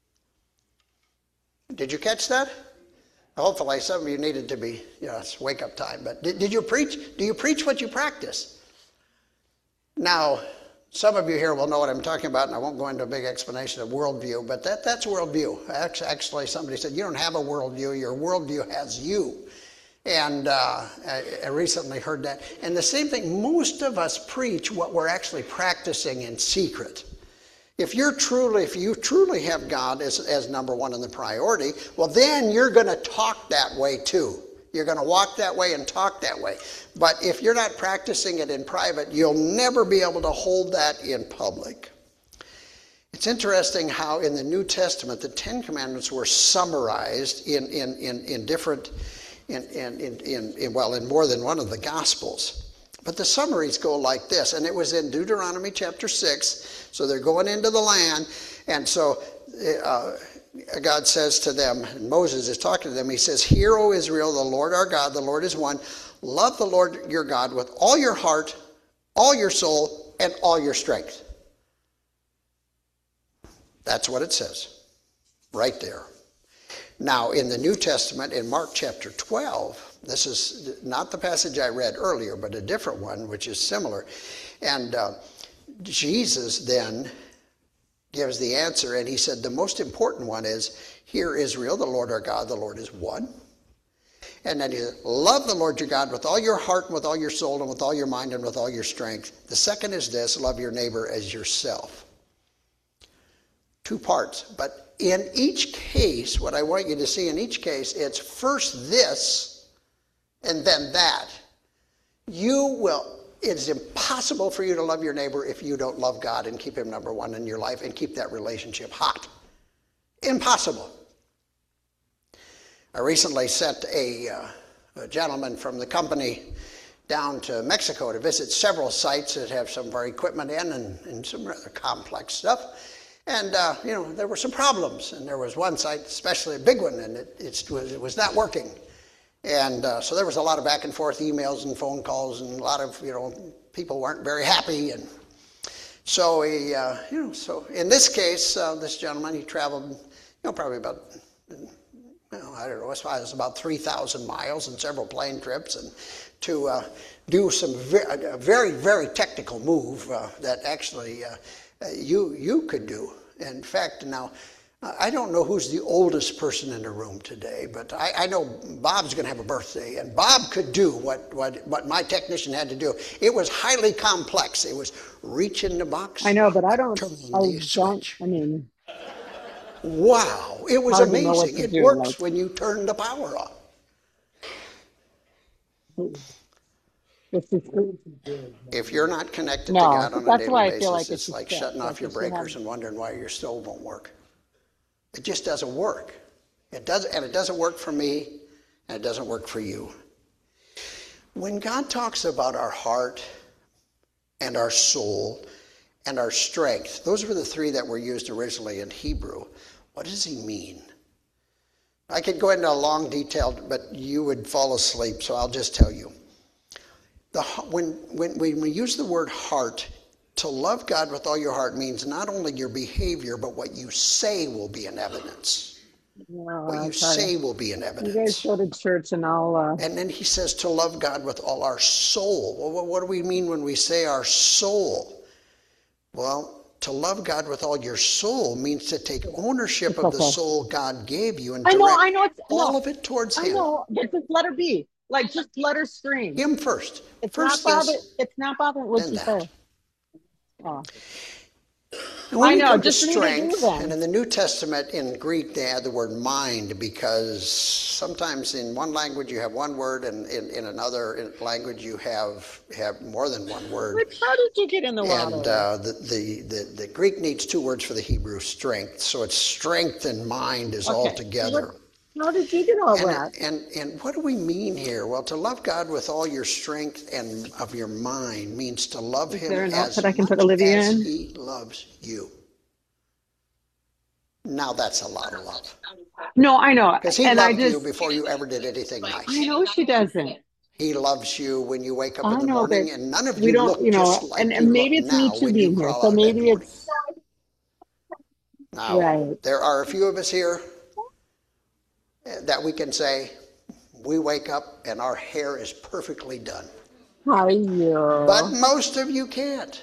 Did you catch that? Hopefully some of you needed to be, you know, it's wake up time. But did, did you preach? Do you preach what you practice? Now, some of you here will know what I'm talking about, and I won't go into a big explanation of worldview, but that, that's worldview. Actually, somebody said, you don't have a worldview, your worldview has you. And uh, I, I recently heard that. And the same thing, most of us preach what we're actually practicing in secret. If you're truly, if you truly have God as, as number one in the priority, well, then you're going to talk that way too. You're going to walk that way and talk that way. But if you're not practicing it in private, you'll never be able to hold that in public. It's interesting how in the New Testament, the Ten Commandments were summarized in, in, in, in different, in, in, in, in, in, well, in more than one of the Gospels. But the summaries go like this, and it was in Deuteronomy chapter six, so they're going into the land, and so uh, God says to them, and Moses is talking to them, he says, "Hear, O Israel, the Lord our God, the Lord is one. Love the Lord your God with all your heart, all your soul, and all your strength." That's what it says, right there. Now, in the New Testament, in Mark chapter twelve, this is not the passage I read earlier, but a different one, which is similar. And uh, Jesus then gives the answer, and he said the most important one is, hear Israel, the Lord our God, the Lord is one. And then he said, love the Lord your God with all your heart and with all your soul and with all your mind and with all your strength. The second is this, love your neighbor as yourself. Two parts, but in each case, what I want you to see in each case, it's first this and then that. You will, it's impossible for you to love your neighbor if you don't love God and keep him number one in your life and keep that relationship hot. Impossible. I recently sent a, uh, a gentleman from the company down to Mexico to visit several sites that have some of our equipment in and, and some rather complex stuff. And, uh, you know, there were some problems. And there was one site, especially a big one, and it, it, was, it was not working. And uh, so there was a lot of back and forth emails and phone calls, and a lot of, you know, people weren't very happy. And so he, uh, you know, so in this case, uh, this gentleman, he traveled, you know, probably about, you know, I don't know, as far as about three thousand miles and several plane trips, and to uh, do some very, a very, very technical move uh, that actually uh, you you could do. In fact, now, I don't know who's the oldest person in the room today, but I, I know Bob's going to have a birthday, and Bob could do what, what, what my technician had to do. It was highly complex. It was reach in the box. I know, but I don't, I don't, I mean. Wow, it was amazing. It do, works like, when you turn the power on. If you're not connected no, to God on a that's daily why I basis, feel like it's, it's like step, shutting like off your you should breakers have- and wondering why your stove won't work. It just doesn't work. It does, and it doesn't work for me, and it doesn't work for you. When God talks about our heart and our soul and our strength, those were the three that were used originally in Hebrew. What does he mean? I could go into a long detail, but you would fall asleep, so I'll just tell you. The, when, when, when we use the word heart, to love God with all your heart means not only your behavior, but what you say will be in evidence. No, What I'll you tell say will be in You evidence. guys go to church and I'll, uh, And then he says to love God with all our soul. Well, what- what do we mean when we say our soul? Well, to love God with all your soul means to take ownership It's of the okay. soul God gave you and I know, direct I know, it's, all no, of it towards I him. know, but just let her be. Like, just let her scream. Him first. It's First not bother, this, it's not bothering what then you that. say. Oh. And when I we know, come to just leave it be strength, then. and in the New Testament, in Greek, they add the word mind, because sometimes in one language you have one word, and in, in another language you have have more than one word. Like, how did you get in the water? And uh, the, the, the, the Greek needs two words for the Hebrew, strength. So it's strength and mind is all Okay. together. What- How did you get all And, that? and, and what do we mean here? Well, to love God with all your strength and of your mind means to love Is him there a note as that I can much put Olivia as in? he loves you. Now that's a lot of love. No, I know. Because he And I loved you just, before you ever did anything nice. I know she doesn't. He loves you when you wake up I in the know, morning, but and none of we you don't, look you know, just like and, you and maybe look it's me now too when you being here. crawl So out of bed in the maybe morning. it's, Now, right. there are a few of us here that we can say, we wake up and our hair is perfectly done. How are you? But most of you can't.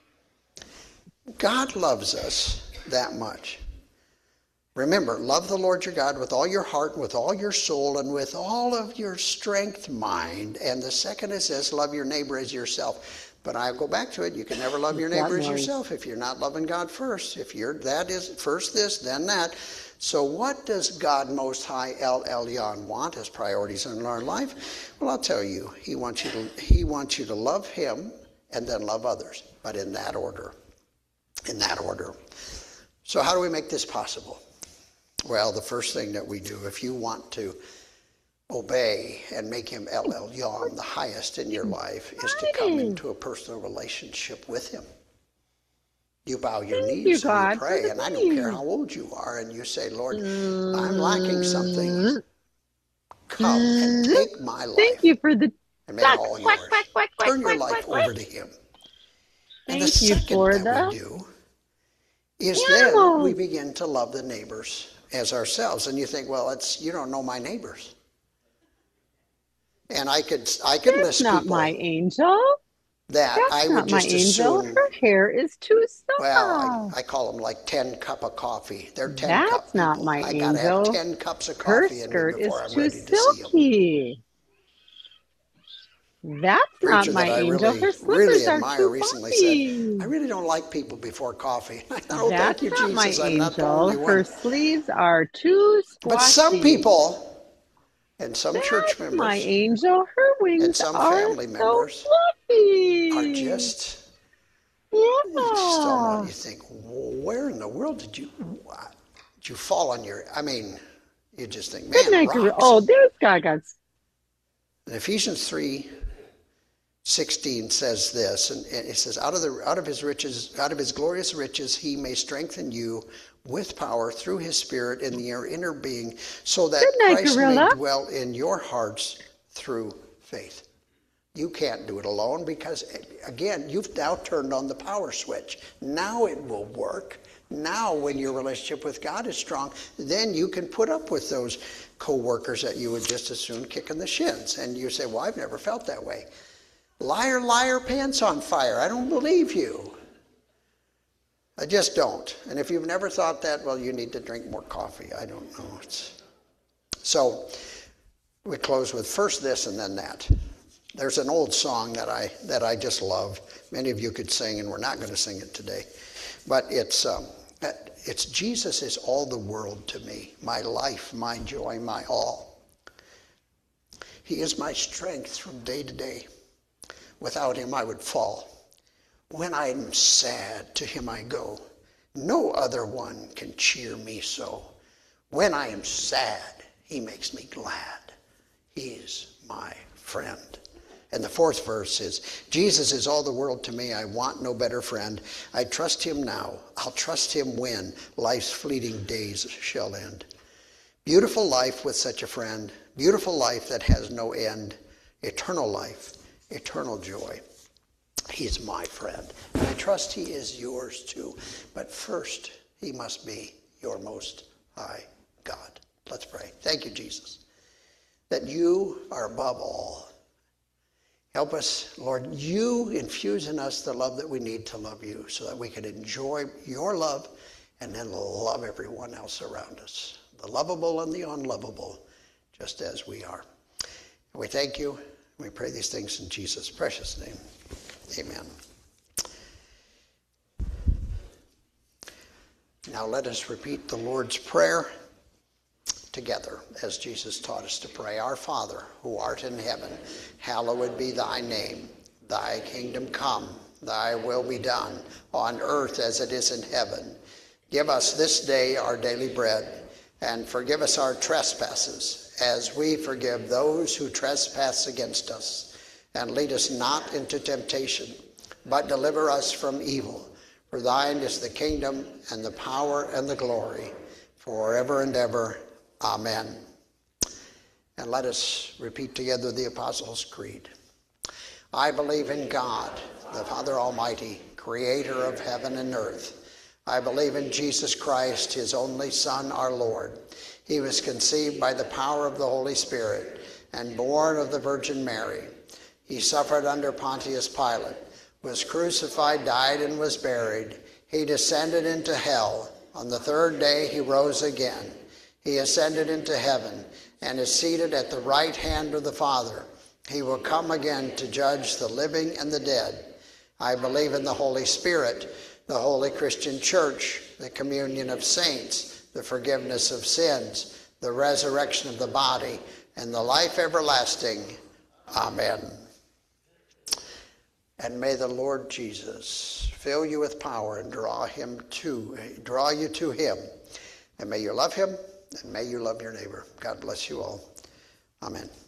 God loves us that much. Remember, love the Lord your God with all your heart, and with all your soul, and with all of your strength, mind. And the second is this, love your neighbor as yourself. But I go back to it, you can never love your That neighbor as noise. yourself if you're not loving God first. If you're, that is first this, then that. So what does God Most High El Elyon want as priorities in our life? Well, I'll tell you, he wants you to, he wants you to love him and then love others, but in that order, in that order. So how do we make this possible? Well, the first thing that we do, if you want to obey and make him El Elyon, the highest in your life, is to come into a personal relationship with him. You bow your Thank knees you, and God, you pray, for and the I don't care peace. how old you are, and you say, Lord, I'm lacking something. Come and take my life Thank you for the and make it all quack, yours. quack, quack, quack, Turn your quack, life quack, over quack. to him. And the Thank you second for that the we do is Animals. then we begin to love the neighbors as ourselves. And you think, well, it's you don't know my neighbors. And I could I could That's list not people my angel. that That's I not would my just angel. assume. Her hair is too soft. Well, I, I call them like ten cup of coffee. They're ten That's cup not people. my I gotta have angel. ten cups of Her coffee in me skirt is before I'm too ready to see them. silky. That's not Preacher my that I angel. really, Her slippers really are admire too recently fluffy. said, I really don't like people before coffee. I thought, oh, That's thank you, not my Jesus. I'm not the angel. only Her one. sleeves are too squashy. But some people and some church That's my members angel. Her wings and some are family so members fluffy. are just, Yeah. you just don't know. You think, where in the world did you, did you fall on your, I mean, you just think, man, Good night, Guru. rocks. Oh, there's Gaga's. And Ephesians three sixteen says this, and and it says, out of the out of his riches, out of his glorious riches, he may strengthen you with power through his Spirit in your inner being, so that Good night, Christ Gorilla. may dwell in your hearts through faith. You can't do it alone because, again, you've now turned on the power switch. Now it will work. Now when your relationship with God is strong, then you can put up with those co-workers that you would just as soon kick in the shins. And you say, well, I've never felt that way. Liar, liar, pants on fire. I don't believe you. I just don't. And if you've never thought that, well, you need to drink more coffee. I don't know. It's... So we close with first this and then that. There's an old song that I that I just love. Many of you could sing, and we're not going to sing it today. But it's um, it's Jesus is all the world to me, my life, my joy, my all. He is my strength from day to day. Without him, I would fall. When I am sad, to him I go. No other one can cheer me so. When I am sad, he makes me glad. He is my friend. And the fourth verse is, Jesus is all the world to me. I want no better friend. I trust him now. I'll trust him when life's fleeting days shall end. Beautiful life with such a friend. Beautiful life that has no end. Eternal life. Eternal joy. He is my friend. And I trust he is yours too. But first, he must be your most high God. Let's pray. Thank you, Jesus, that you are above all. Help us, Lord, you infuse in us the love that we need to love you so that we can enjoy your love and then love everyone else around us, the lovable and the unlovable, just as we are. And we thank you. We pray these things in Jesus' precious name. Amen. Now let us repeat the Lord's Prayer together as Jesus taught us to pray. Our Father, who art in heaven, hallowed be thy name. Thy kingdom come, thy will be done, on earth as it is in heaven. Give us this day our daily bread, and forgive us our trespasses, as we forgive those who trespass against us. And lead us not into temptation, but deliver us from evil. For thine is the kingdom, and the power, and the glory, forever and ever. Amen. And let us repeat together the Apostles' Creed. I believe in God, the Father Almighty, creator of heaven and earth. I believe in Jesus Christ, his only Son, our Lord. He was conceived by the power of the Holy Spirit and born of the Virgin Mary. He suffered under Pontius Pilate, was crucified, died, and was buried. He descended into hell. On the third day he rose again. He ascended into heaven and is seated at the right hand of the Father. He will come again to judge the living and the dead. I believe in the Holy Spirit, the holy Christian church, the communion of saints, the forgiveness of sins, the resurrection of the body, and the life everlasting. Amen. And may the Lord Jesus fill you with power and draw him to, draw you to him. And may you love him, and may you love your neighbor. God bless you all. Amen.